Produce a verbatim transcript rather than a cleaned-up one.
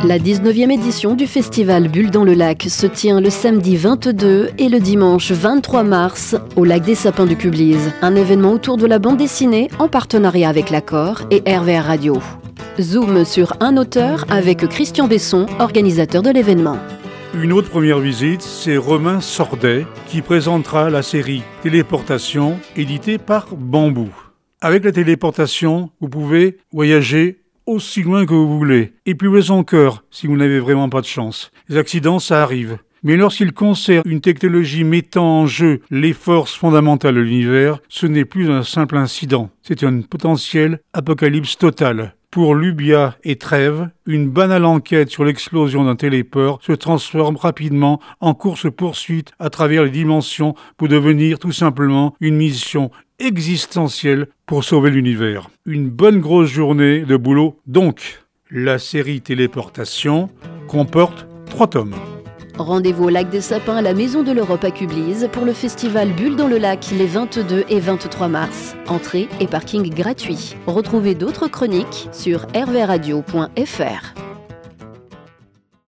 La dix-neuvième édition du festival Bulles dans le lac se tient le samedi vingt-deux et le dimanche vingt-trois mars au lac des Sapins du Cublise. Un événement autour de la bande dessinée en partenariat avec l'Accord et R V R Radio. Zoom sur un auteur avec Christian Besson, organisateur de l'événement. Une autre première visite, c'est Romain Sordet qui présentera la série Téléportation éditée par Bambou. Avec la téléportation, vous pouvez voyager aussi loin que vous voulez. Et plus loin encore, si vous n'avez vraiment pas de chance. Les accidents, ça arrive. Mais lorsqu'il concerne une technologie mettant en jeu les forces fondamentales de l'univers, ce n'est plus un simple incident. C'est un potentiel apocalypse total. Pour Lubia et Trèves, une banale enquête sur l'explosion d'un téléport se transforme rapidement en course-poursuite à travers les dimensions pour devenir tout simplement une mission existentielle pour sauver l'univers. Une bonne grosse journée de boulot donc. La série Téléportation comporte trois tomes. Rendez-vous au lac des Sapins à la Maison de l'Europe à Cublise pour le festival Bulles dans le lac les vingt-deux et vingt-trois mars. Entrée et parking gratuits. Retrouvez d'autres chroniques sur r v radio point f r.